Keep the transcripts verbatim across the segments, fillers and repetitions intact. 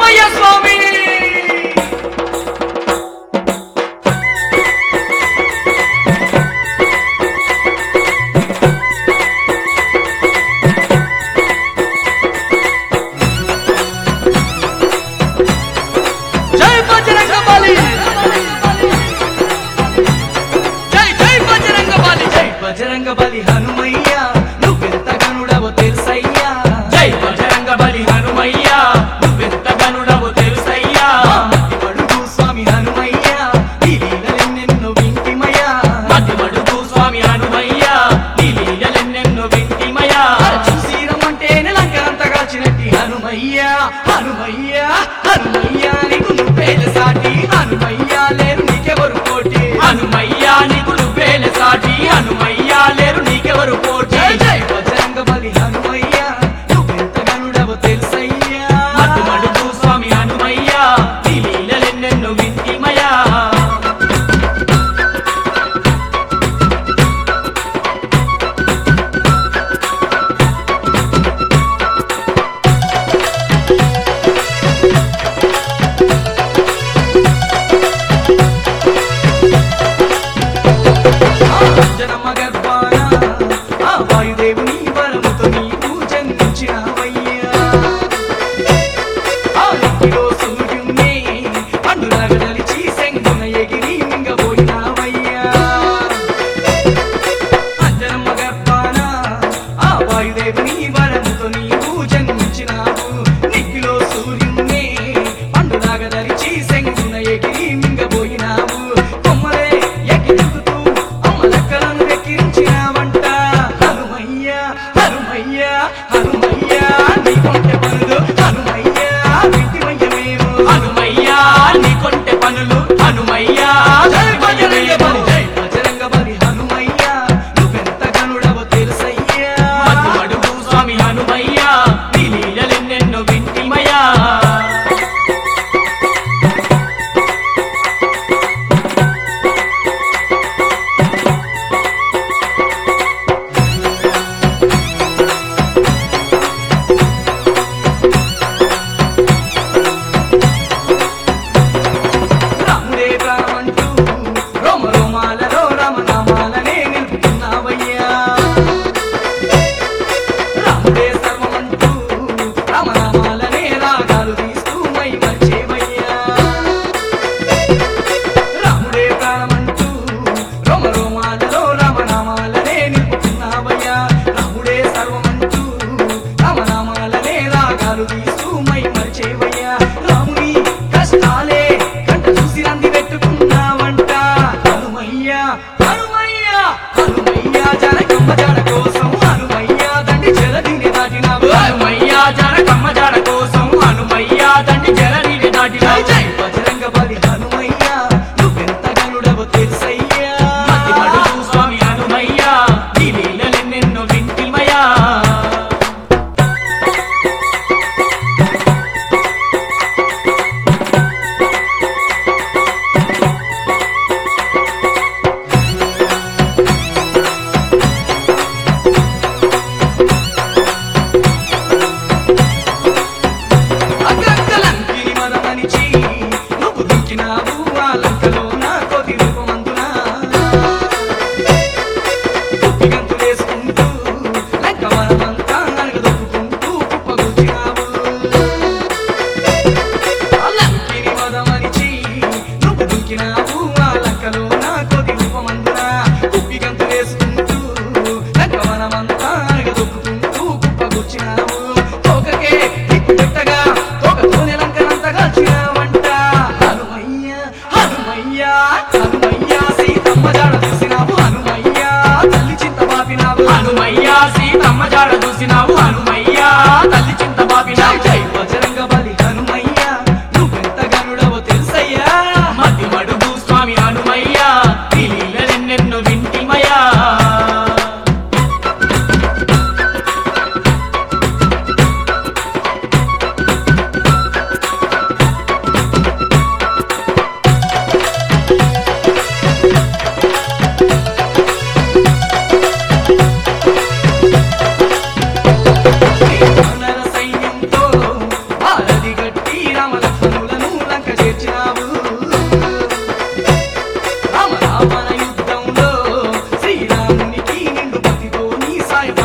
హనుమయ్య స్వామి జై బజరంగబలి జై జై బజరంగబలి జై బజరంగబలి హనుమయ్య నువ్వెంత గనుడవో తెలుసయ్యా జై బజరంగబలి హనుమయ్య నువ్వెంత గనుడవో తెలుసయ్యా మధ్యమడుగు స్వామి హనుమయ్య నీ లీలలెన్నెన్నో వింటిమయ్యా మధ్యమడుగు స్వామి హనుమయ్య నీ లీలలెన్నెన్నో వింటిమయ్యా చూసి రమ్మంటేనే లంకనంత కాల్చినట్టి హనుమయ్య హనుమయ్య హనుమయ్య నీకు నువ్వేల సాటి హనుమయ్య లేరు నీకెవరు పోటీ హనుమయ్య నీకు నువ్వేల సాటి హనుమయ్య లేరు నీకెవరు పోటీ జై బజరంగబలి హనుమయ్య నువ్వెంత గనుడవో తెలుసయ్యా మధ్యమడుగు స్వామి హనుమయ్య నీ లీలలెన్నెన్నో వింటిమయ్యా జనమ గర్భాన ఆ వాయుదేవుని వరముతో నీవు జన్మించినావయ్యా ఆ నిత్తిలో సూర్యుణ్ణి పండులాగదలిచి శంగున ఎగిరి మింగబోయినావయ్యా జనమ గర్భాన ఆ వాయుదేవుని వరముతో నీవు జన్మించినావు నిత్తిలో సూర్యుణ్ణి పండులాగదలిచి శంగున ఎగిరి మింగబోయినావు కొమ్మలే ఎగిరుగుతూ అమ్మలక్కలను వెక్కిరించినావంట హనుమయ్య హనుమయ్య హనుమయ్య నీ కొంటె పనులు హనుమయ్య వింటిమయ్య మేము హనుమయ్య నీ కొంటె పనులు హనుమయ్య జై బజరంగబలి జై బజరంగబలి హనుమయ్య నువ్వెంత గనుడవో తెలుసయ్యా మధ్యమడుగు స్వామి హనుమయ్య నీ లీలలెన్నెన్నో వింటిమయ్యా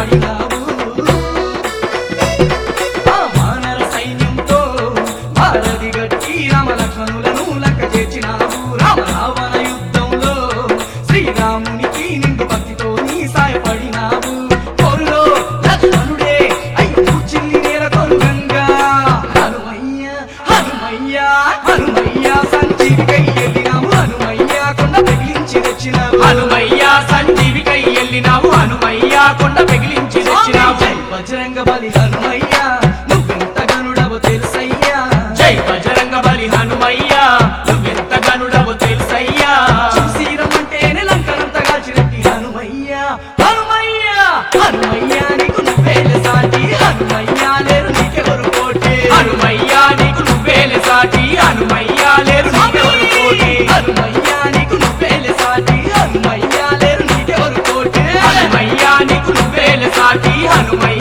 సాయపడినావు ఆ వానర సైన్యంతో భారతి గట్టి రామ లక్ష్మణులను లెక్క చేర్చినావు రామ రావణ యుద్ధంలో శ్రీరామునికి నిండు భక్తితో నీ సాయపడినావు కోరులో లక్ష్మణుడే అయ్యో చిల్లి నేల కొరుగంగా హనుమయ్య హనుమయ్య హనుమయ్య సంజీవికై ఎల్లినావు హనుమయ్య కొండ పెగిలించి తెచ్చినావు హనుమయ్య సంజీవికై ఎల్లినావు హనుమయ్య కొండ పెగిలించి తెచ్చినావు జై బజరంగ బలి హనుమయ్య నువ్వెంత గనుడవో తెలుసయ్యా జై బజరంగ బలి హనుమయ్య నువ్వెంత గనుడవో తెలుసయ్యా శ్రీరమంటేనే లంకనంత కాల్చినట్టి హనుమయ్య హనుమయ్య హనుమయ్య నీకు నువ్వేలే సాటి హనుమయ్య లేరు నీకెవరు కోటే హనుమయ్య నీకు నువ్వేలే సాటి హనుమయ్య లేరు నీకెవరు కోటి హనుమయ్య నీకు నువ్వేలే సాటి హనుమయ్య లేరు నీకెవరు కోటే హనుమయ్య నీకు నువ్వేలే సాటి హనుమయ్య